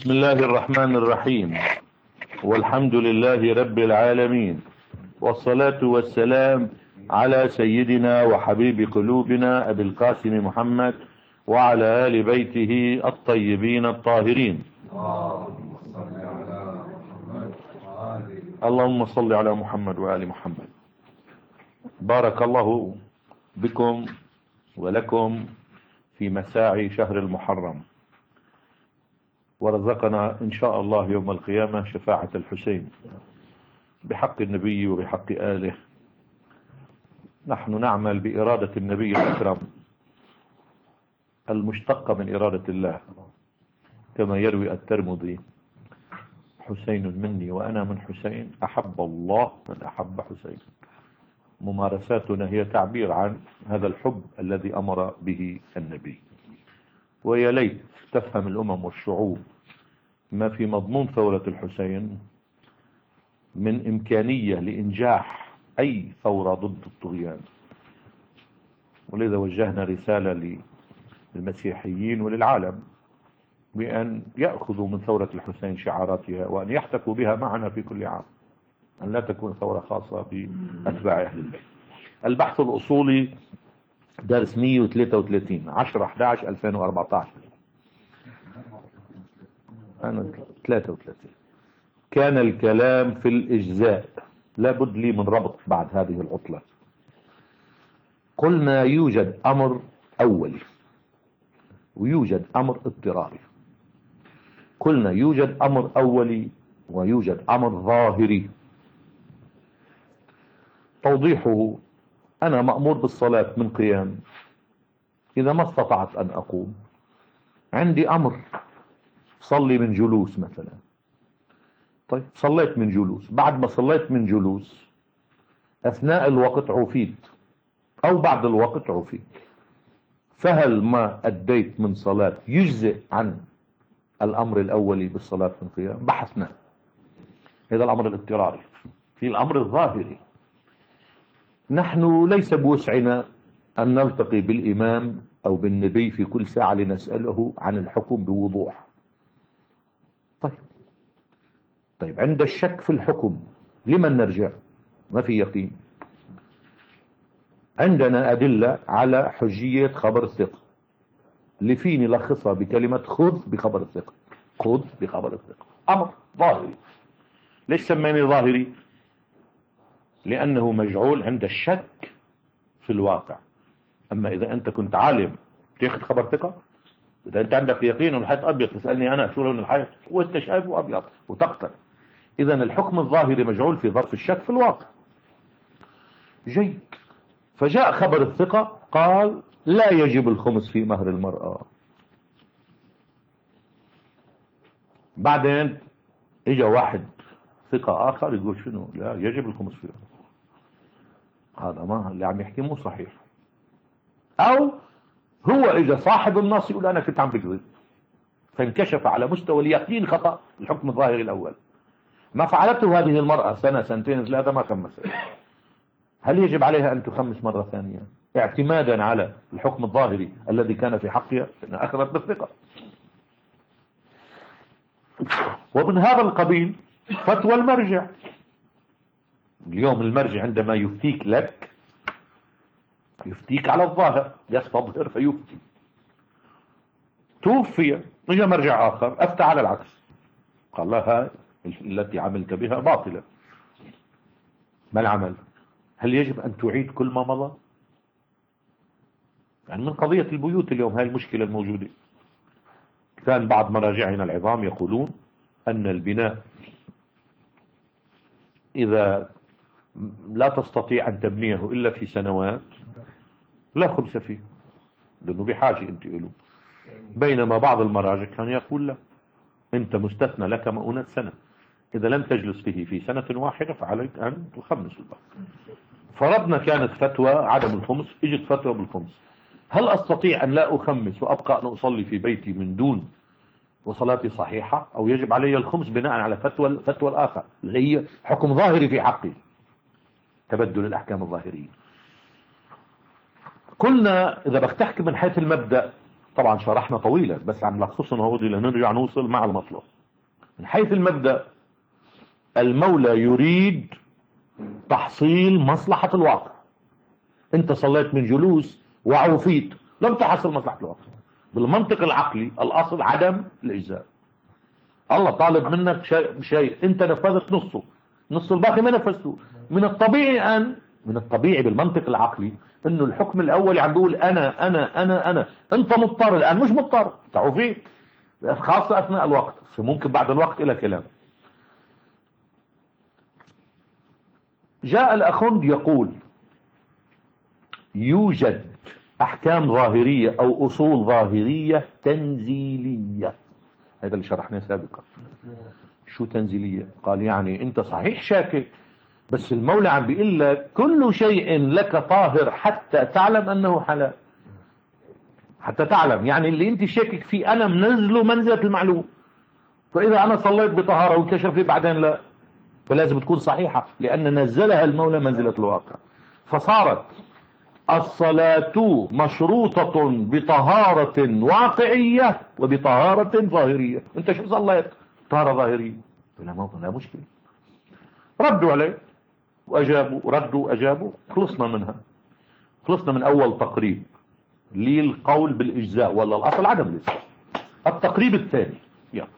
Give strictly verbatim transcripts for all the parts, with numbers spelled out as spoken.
بسم الله الرحمن الرحيم، والحمد لله رب العالمين، والصلاة والسلام على سيدنا وحبيب قلوبنا أبي القاسم محمد وعلى آل بيته الطيبين الطاهرين. اللهم صل على محمد وآل محمد. بارك الله بكم ولكم في مساعي شهر المحرم، ورزقنا إن شاء الله يوم القيامة شفاعة الحسين بحق النبي وبحق آله. نحن نعمل بإرادة النبي الأكرم المشتقة من إرادة الله، كما يروي الترمذي: حسين مني وأنا من حسين، أحب الله من أحب حسين. ممارساتنا هي تعبير عن هذا الحب الذي أمر به النبي. ويا ليت تفهم الأمم والشعوب ما في مضمون ثورة الحسين من إمكانية لإنجاح أي ثورة ضد الطغيان. ولذا وجهنا رسالة للمسيحيين وللعالم بأن يأخذوا من ثورة الحسين شعاراتها وأن يحتكوا بها معنا في كل عام، أن لا تكون ثورة خاصة بأتباع أهل البيت. البحث الأصولي درس مئة وثلاثة وثلاثين عشرة أحد عشر ألفين وأربعة عشر. أنا ثلاثة وثلاثين. كان الكلام في الإجزاء. لابد لي من ربط بعد هذه العطلة. قلنا يوجد أمر أولي ويوجد أمر اضطراري. قلنا يوجد أمر أولي ويوجد أمر ظاهري. توضيحه: أنا مأمور بالصلاة من قيام، إذا ما استطعت أن أقوم عندي أمر صلي من جلوس مثلا. طيب صليت من جلوس، بعد ما صليت من جلوس أثناء الوقت عفيت أو بعد الوقت عفيت، فهل ما أديت من صلاة يجزئ عن الأمر الأولي بالصلاة من قيام؟ بحثنا. هذا الأمر الاضطراري. في الأمر الظاهري، نحن ليس بوسعنا أن نلتقي بالإمام أو بالنبي في كل ساعة لنسأله عن الحكم بوضوح. طيب طيب عند الشك في الحكم لمن نرجع؟ ما في يقين. عندنا أدلة على حجية خبر الثقة اللي فيه نلخصها بكلمة خذ بخبر الثقة. خذ بخبر الثقة أمر ظاهري. ليش سميني ظاهري؟ لأنه مجعول عند الشك في الواقع. أما إذا أنت كنت عالم تاخذ خبر ثقة، إذا أنت عندك يقين أن الحيط أبيض تسألني أنا شو لون الحيط وأنت شايفه أبيض وتقتل. إذا الحكم الظاهري مجعول في ظرف الشك في الواقع. جيد. فجاء خبر الثقة قال لا يجب الخمس في مهر المرأة. بعدين إجا واحد ثقة آخر يقول شنو؟ لا يجب الخمس فيه. هذا ما اللي عم يحكي مو صحيح. أو هو إجا صاحب النص يقول أنا كنت عم بكذب، فانكشف على مستوى اليقين خطأ الحكم الظاهري الأول. ما فعلته هذه المرأة سنة سنتين ثلاثة ما خمست، هل يجب عليها أن تخمس مرة ثانية اعتمادا على الحكم الظاهري الذي كان في حقها أنها أخذت بالثقة؟ ومن هذا القبيل فتوى المرجع. اليوم المرجع عندما يفتيك لك يفتيك على الظاهر، يستظهر فيفتي. توفي، اجى مرجع آخر أفتى على العكس، قال لها التي عملت بها باطلة. ما العمل؟ هل يجب أن تعيد كل ما مضى؟ يعني من قضية البيوت اليوم هاي المشكلة الموجودة. كان بعض مراجعنا العظام يقولون أن البناء إذا لا تستطيع أن تبنيه إلا في سنوات لا خمس فيه، لأنه بحاجة أنت له. بينما بعض المراجع كان يقول لا، أنت مستثنى لك مؤونة سنة، إذا لم تجلس فيه في سنة واحدة فعليك أن تخمس الباب. فرضنا كانت فتوى عدم الخمس، اجت فتوى بالخمس. هل أستطيع أن لا أخمس وأبقى أن أصلي في بيتي من دون وصلاتي صحيحة، أو يجب علي الخمس بناء على فتوى الفتوى الآخر اللي هي حكم ظاهري في حقي؟ تبدل الأحكام الظاهرية. قلنا إذا بتحكي من حيث المبدأ، طبعا شرحنا طويلا بس عم نلخصهم هودي لنرجع نوصل مع المطلب. من حيث المبدأ المولى يريد تحصيل مصلحة الواقع. انت صليت من جلوس وعوفيت، لم تحصل مصلحة الواقع. بالمنطق العقلي الأصل عدم الإجزاء. الله طالب منك شيء, شيء انت نفذت نصه، نص الباقي ما نفذته. من الطبيعي أن من الطبيعي بالمنطق العقلي انه الحكم الأولي عم بيقول أنا أنا أنا أنا انت مضطر الآن، مش مضطر تعوفيت، خاصة أثناء الوقت، ممكن بعد الوقت إلى كلام. جاء الأخوند يقول يوجد أحكام ظاهرية أو أصول ظاهرية تنزيلية. هذا اللي شرحناه سابقا. شو تنزيلية؟ قال يعني أنت صحيح شاكك، بس المولى عم بيقول لك كل شيء لك طاهر حتى تعلم أنه حلال. حتى تعلم يعني اللي أنت شاكك فيه أنا منزله منزلة المعلوم. فإذا أنا صليت بطهارة وانكشف لي بعدين لا، فلازم تكون صحيحة لأن نزلها المولى منزلة الواقع. فصارت الصلاة مشروطة بطهارة واقعية وبطهارة ظاهرية. انت شو صليت؟ طهارة ظاهرية. لا موضوع لا مشكلة. ردوا عليه وأجابوا، ردوا أجابوا، خلصنا منها. خلصنا من أول تقريب للقول بالإجزاء ولا الأصل عدم الإجزاء. التقريب الثاني يعني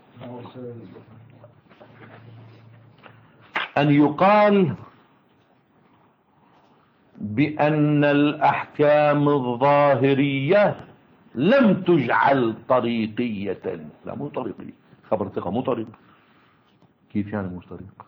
أن يقال بأن الأحكام الظاهرية لم تجعل طريقية. لا مو طريقية، خبر ثقة مو طريق. كيف يعني مو طريق؟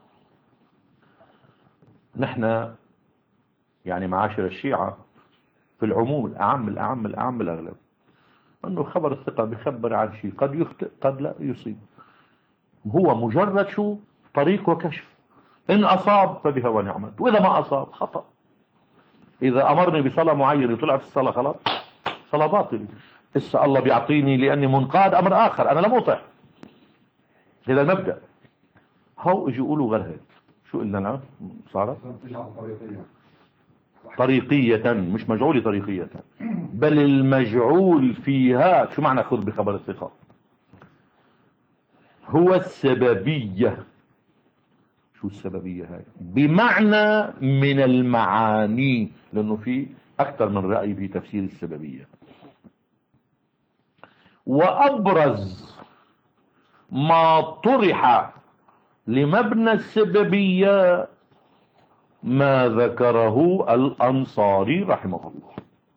نحن يعني معاشر الشيعة في العموم الأعم الأعم الأعم الأغلب أنه خبر الثقة بيخبر عن شيء قد يخطئ قد لا يصيب، هو مجرد شو طريق وكشف. إن أصاب فبها ونعمت، وإذا ما أصاب خطأ. إذا أمرني بصلاة معينة وطلع في الصلاة خلاص صلاة باطل. إسا الله بيعطيني لأني منقاد أمر آخر، أنا لم أطع. هذا المبدأ. هو اجوا يقولوا غير هيك. شو قلنا لنا صارت طريقية، مش مجعول طريقية، بل المجعول فيها شو معنى خذ بخبر الثقة؟ هو السببية. شو السببية هاي؟ بمعنى من المعاني، لأنه في أكثر من رأي في تفسير السببية. وأبرز ما طرح لمبنى السببية ما ذكره الأنصاري رحمه الله،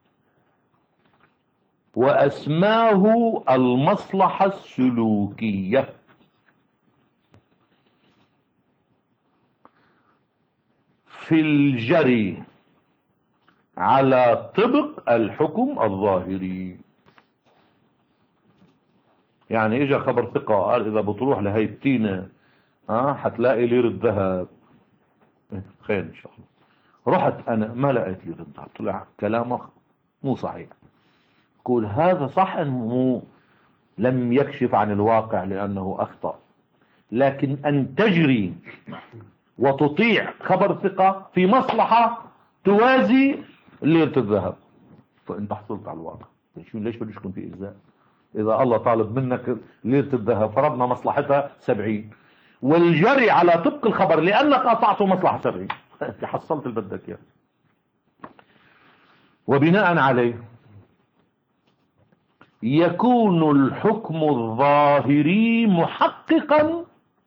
وأسماه المصلحة السلوكية. في الجري على طبق الحكم الظاهري. يعني اجا خبر ثقة قال اذا بتروح لهي التينة اه حتلاقي ليرة ذهب. خير ان شاء الله. رحت انا ما لقيت ليرة ذهب، طلع كلامك مو صحيح. قول هذا صح انه لم يكشف عن الواقع لانه اخطأ، لكن ان تجري وتطيع خبر ثقة في مصلحة توازي ليرة الذهب، فانت حصلت على الواقع. شو ليش بدش يكون في اجزاء؟ اذا الله طالب منك ليرة الذهب فرضنا مصلحتها سبعين، والجري على طبق الخبر لانك اطعته مصلحة سبعين، انت حصلت اللي بدك اياه. وبناء عليه يكون الحكم الظاهري محققا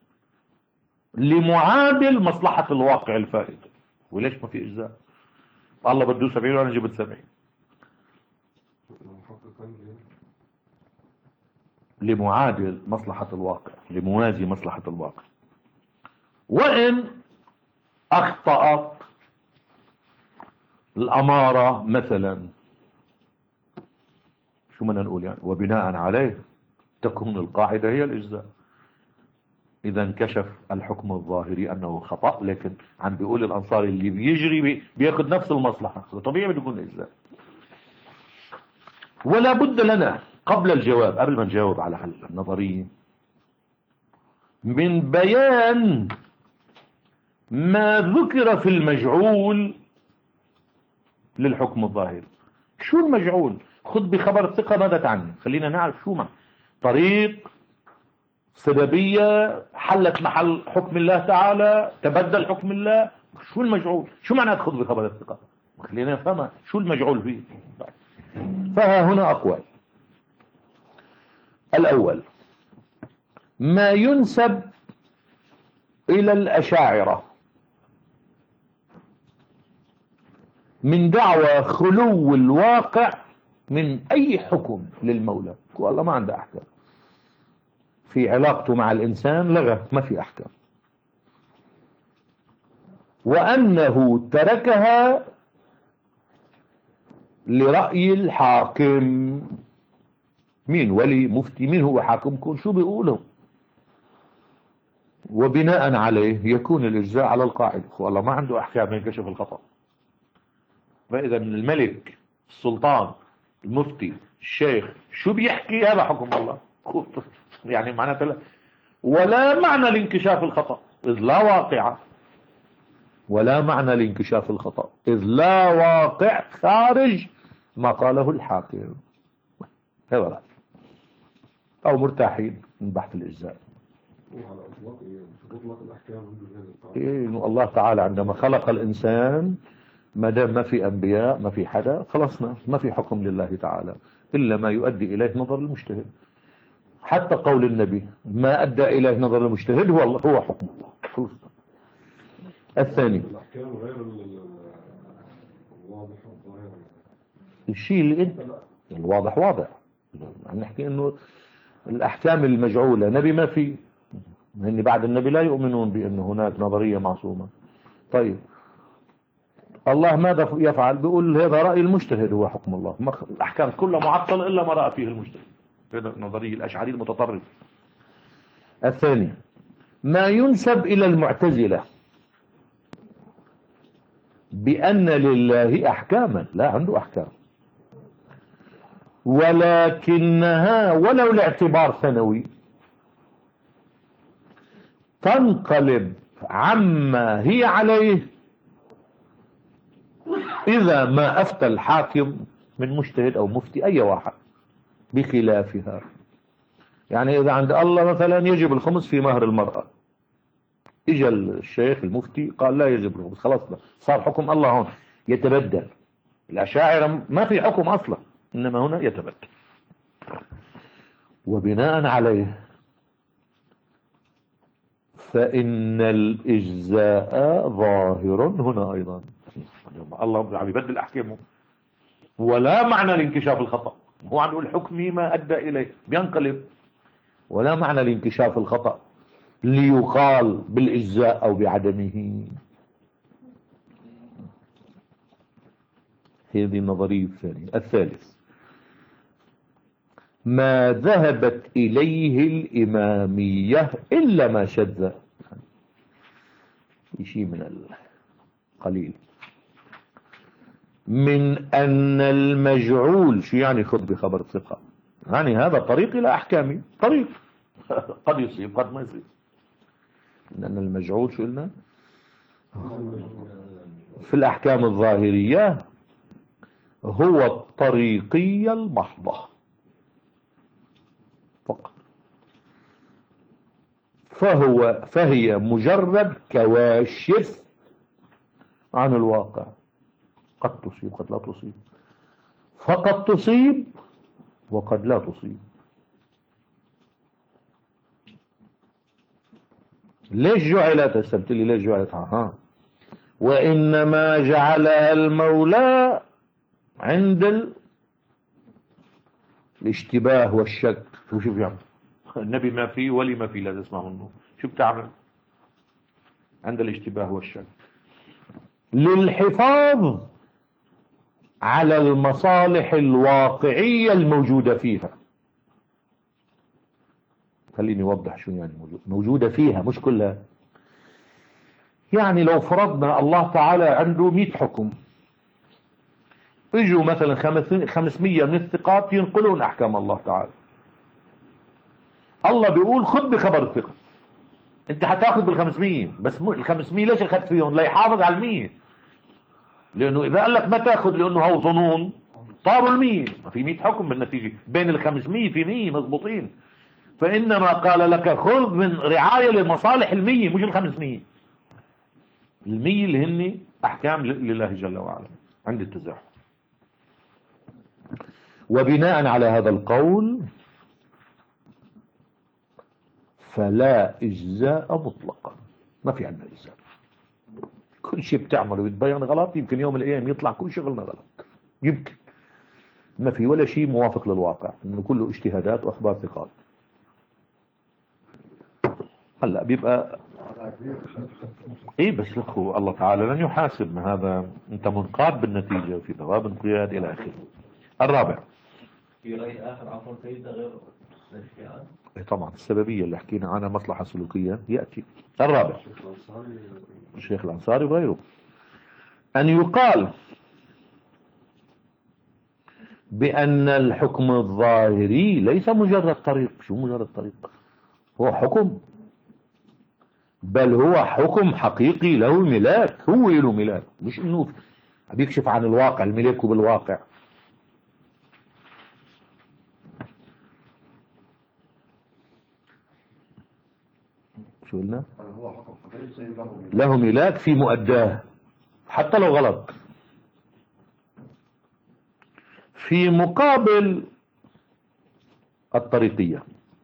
لمعادل مصلحة الواقع الفائت. وليش ما في اجزاء؟ الله بده سبعين وانا جبت سبعين. لمعادل مصلحة الواقع، لموازي مصلحة الواقع. وإن أخطأت الأمارة مثلا، شو بدنا نقول يعني؟ وبناء عليه تكون القاعدة هي الإجزاء. إذا انكشف الحكم الظاهري أنه خطأ، لكن عم بيقول الأنصاري اللي بيجري بي بياخذ نفس المصلحة، طبيعي بده يكون إجزاء. ولا بد لنا قبل الجواب، قبل ما نجاوب على النظرية، من بيان ما ذكر في المجعول للحكم الظاهري. شو المجعول؟ خذ بخبر الثقة ماذا تعني؟ خلينا نعرف شو معنى طريق سببية حلت محل حكم الله تعالى، تبدل حكم الله. شو المجعول؟ شو معنى خذ بخبر الثقة؟ خلينا نفهمها، شو المجعول فيه؟ فها هنا أقوال. الأول ما ينسب إلى الأشاعرة من دعوى خلو الواقع من أي حكم للمولى، والله ما عنده أحكام في علاقته مع الإنسان، لغة ما في أحكام، وأنه تركها لرأي الحاكم. مين ولي مفتي؟ مين هو حاكمكم؟ شو بيقولوا؟ وبناء عليه يكون الإجزاء على القاعدة، والله ما عنده أحكام ينكشف الخطأ. فإذا من الملك، السلطان، المفتي، الشيخ، شو بيحكي هذا حكم الله. يعني معناته ولا معنى لانكشاف الخطأ إذ لا واقع، ولا معنى لانكشاف الخطأ إذ لا واقع خارج ما قاله الحاكم. هذا رأي، أو مرتاحين من بحث الإجزاء. إيه الله تعالى عندما خلق الإنسان ما دام ما في أنبياء ما في حدا، خلصنا ما في حكم لله تعالى إلا ما يؤدي إليه نظر المجتهد. حتى قول النبي ما أدى إليه نظر المجتهد هو الله هو حكم الله. خلصنا. الثاني الأحكام غير الواضح والظاهر، الشيء اللي انت الواضح واضح. عم نحكي انه الأحكام المجعولة نبي ما في، هن بعد النبي لا يؤمنون بأن هناك نظرية معصومة. طيب الله ماذا يفعل؟ بيقول هذا رأي المجتهد هو حكم الله. الأحكام كلها معطلة إلا ما رأى فيه المجتهد. هذا نظرية الأشعري المتطرف. الثاني ما ينسب إلى المعتزلة بأن لله أحكاما، لا عنده أحكام، ولكنها ولو لاعتبار ثانوي تنقلب عما هي عليه إذا ما أفتى الحاكم من مجتهد أو مفتي أي واحد بخلافها. يعني إذا عند الله مثلا يجب الخمس في مهر المرأة، إجا الشيخ المفتي قال لا يجب الخمس، خلاص صار حكم الله هون يتبدل. الأشاعرة ما في حكم أصلا، إنما هنا يتبدل. وبناء عليه فإن الإجزاء ظاهر هنا أيضا. الله عم يبدل أحكامه، ولا معنى لانكشاف الخطأ. هو عم يقول حكمي ما أدى إليه بينقلب، ولا معنى لانكشاف الخطأ ليقال بالإجزاء أو بعدمه. هذه النظرية الثانية. الثالث ما ذهبت إليه الإمامية إلا ما شذ، شيء من القليل، من أن المجعول، شو يعني خذ بخبر الثقة؟ يعني هذا طريق إلى أحكامي، طريق قد يصيب قد ما يصيب. لأن المجعول شو قلنا في الأحكام الظاهرية هو الطريقية المحضة فقط، فهو فهي مجرد كواشف عن الواقع، قد تصيب قد لا تصيب، فقد تصيب وقد لا تصيب. ليش جعلت؟ استمت لي ليش جعلت؟ ها وإنما جعلها المولى عند الاشتباه والشك. شو شو بيعمل النبي؟ ما فيه ولي ما فيه، لا تسمع منه. شو بتعمل عند الاشتباه والشك؟ للحفاظ على المصالح الواقعية الموجودة فيها. خليني أوضح شو يعني موجودة فيها، مش كلها. يعني لو فرضنا الله تعالى عنده مئة حكم، اجوا مثلا خمسمية من الثقات ينقلون أحكام الله تعالى. الله بيقول خذ بخبر الثقة، انت حتاخذ بالخمسمية، بس الخمسمية ليش اخذت فيهم؟ لا يحافظ على المية، لأنه إذا قال لك ما تاخذ لأنه هو ظنون طاروا المية، ما في مئة حكم بالنتيجة، بين الخمسمية في مية مضبوطين. فإنما قال لك خذ من رعاية لمصالح المية مش الخمسمية. المية اللي هن أحكام لله جل وعلا عند التزاحم. وبناء على هذا القول فلا إجزاء مطلقا، ما في عندنا إجزاء. كل شيء بتعمله بتبين غلط، يمكن يوم من الأيام يطلع كل شغلنا غلط، يمكن ما في ولا شيء موافق للواقع، إنه كله اجتهادات وأخبار ثقات. هلا بيبقى ايه بس لكو الله تعالى لن يحاسب، ما هذا انت منقاد بالنتيجة وفي ثواب انقياد الى اخره. الرابع في رأي آخر عفوا سيدنا غير الاشياء إيه طبعا السببية اللي حكينا عنها مصلحة سلوكية يأتي. الرابع الشيخ الأنصاري وغيره أن يقال بأن الحكم الظاهري ليس مجرد طريق. شو مجرد طريق؟ هو حكم، بل هو حكم حقيقي له ملاك، هو له ملاك، مش انه بيكشف عن الواقع، الملاك بالواقع. شو قلنا؟ له ملاك في مؤداه حتى لو غلط. في مقابل الطريقية،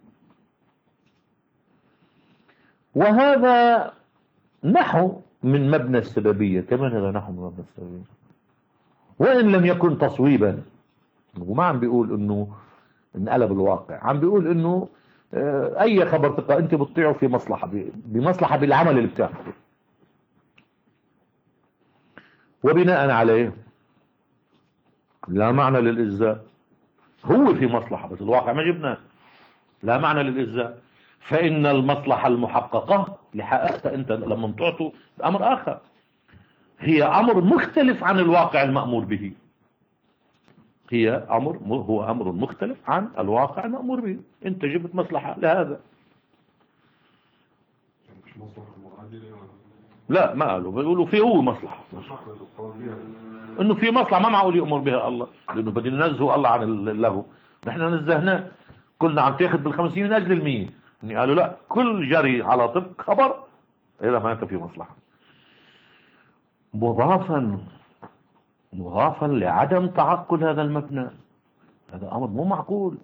وهذا نحو من مبنى السببية. كمان هذا نحو من مبنى السببية وإن لم يكن تصويبا. وما عم بيقول انه انقلب الواقع، عم بيقول انه اي خبر ثقة انت بتطيعه في مصلحة، بمصلحة بالعمل اللي بتعمله. وبناء عليه لا معنى للإجزاء، هو في مصلحة بس الواقع ما جبناه، لا معنى للإجزاء. فإن المصلحة المحققة اللي حققتها أنت لما تعطوا أمر آخر، هي أمر مختلف عن الواقع المأمور به. هي أمر هو أمر مختلف عن الواقع المأمور به. أنت جبت مصلحة لهذا. لا ما قالوا، بيقولوا في هو مصلحة، انه في مصلحة ما معقول يأمر بها الله، لانه بدنا ننزه الله عن اللغو. نحن نزهناه، كلنا عم تاخذ بالخمسين من اجل المية. يعني قالوا لا، كل جري على طبق خبر اذا ما انت في مصلحة. مضافا مضافا لعدم تعقل هذا المبنى، هذا امر مو معقول.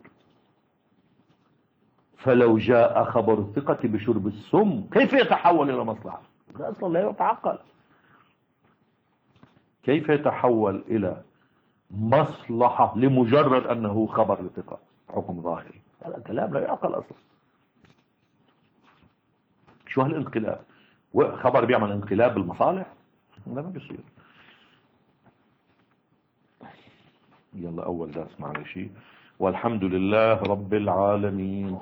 فلو جاء خبر الثقة بشرب السم كيف يتحول الى مصلحة؟ هذا اصلا لا يتعقل. كيف يتحول الى مصلحة لمجرد انه خبر لثقة حكم ظاهري؟ هذا كلام لا يعقل اصلا. شو هالانقلاب؟ خبر بيعمل انقلاب بالمصالح؟ هذا ما بيصير. يلا اول درس معلش. والحمد لله رب العالمين.